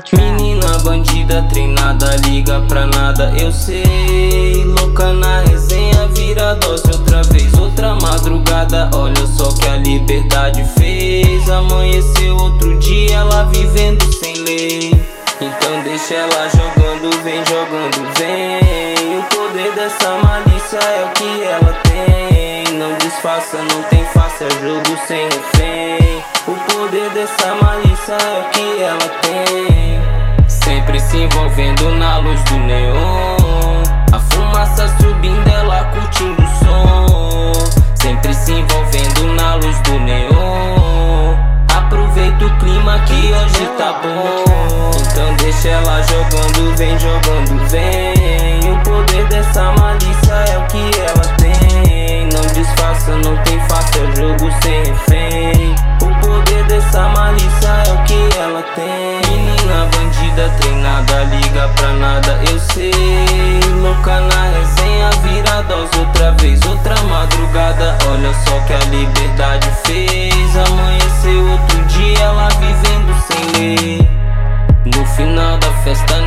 Menina bandida, treinada, liga pra nada, eu sei. Louca na resenha, vira dose outra vez, outra madrugada. Olha só que a liberdade fez. Amanheceu outro dia, ela vivendo sem lei. Então deixa ela jogando, vem jogando, vem. O poder dessa malícia é o que ela tem. Não disfarça, não tem face, é jogo sem refém. O poder dessa malícia é o que ela tem. Sempre se envolvendo na luz do neon. A fumaça subindo, ela curtindo o som. Sempre se envolvendo na luz do neon. Aproveita o clima que hoje tá bom. Então deixa ela jogando, vem jogando, vem. O poder dessa malícia é o que ela tem. Não disfarça, não tem face, é jogo sem refém. O poder dessa malícia é o que ela tem. Menina bandida, treinada, liga pra nada, eu sei. Louca na resenha, vira dose outra vez, outra madrugada. Olha só que a liberdade fez. Amanheceu outro dia, ela vivendo sem lei. No final da festa